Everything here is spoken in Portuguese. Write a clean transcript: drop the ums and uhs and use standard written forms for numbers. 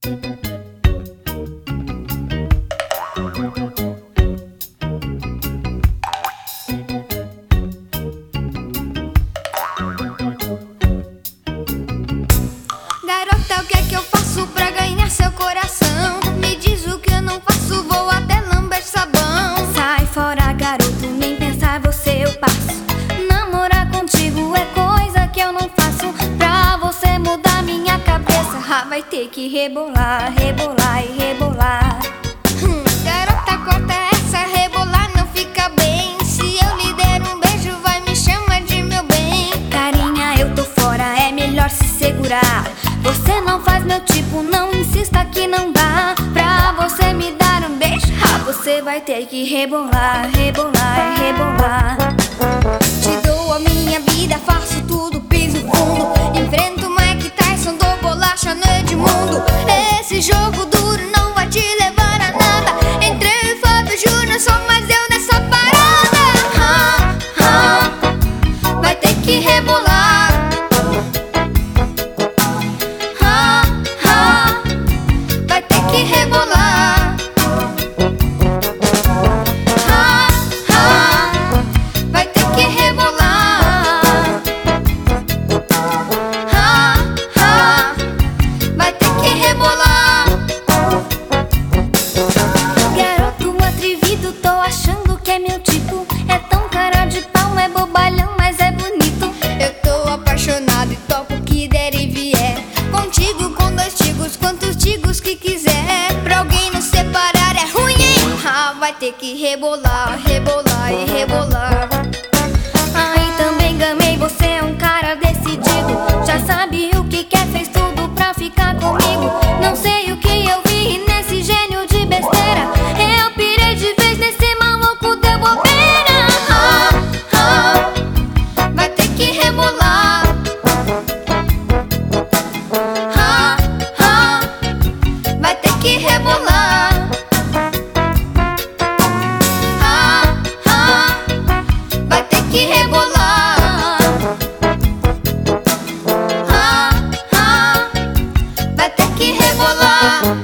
Garota, o que é que eu faço pra ganhar seu coração? Me diz o que eu não faço, vou até lamber sabão. Sai fora, garoto, nem pensar você eu passo. Namorar contigo é coisa que eu não faço. Pra você mudar minha cabeça, vai ter que rebolar, rebolar e rebolar. Garota, corta essa, rebolar não fica bem. Se eu lhe der um beijo, vai me chamar de meu bem. Carinha, eu tô fora, é melhor se segurar. Você não faz meu tipo, não insista que não dá. Pra você me dar um beijo, você vai ter que rebolar, rebolar e rebolar. Te dou a minha vida, faço tudo, piso fundo. Enfrento Mike Tyson, dou bolacha no Edmundo. Esse jogo duro não vai te levar a nada. Entrei em Fábio Júnior, sou mais eu nessa parada. Vai ter que rebolar. Vai ter que rebolar. Vai ter que rebolar. Vai ter que rebolar. Garoto atrevido, tô achando que é meu tipo. É tão cara de pau, é bobalhão, mas é bonito. Eu tô apaixonado e topo o que der e vier. Contigo com dois tigos, quantos tigos que quiser. Pra alguém nos separar é ruim, hein? Vai ter que rebolar, rebolar e rebolar. E também gamei, você é um cara decidido. Já sabe o que quer, fez tudo pra ficar comigo. Não sei o que eu vi nesse gênio de besteira. Eu pirei de vez nesse maluco, deu bobeira. Vai ter que rebolar. Vai ter que rebolar. Vai ter que rebolar. Vai ter que rebolar.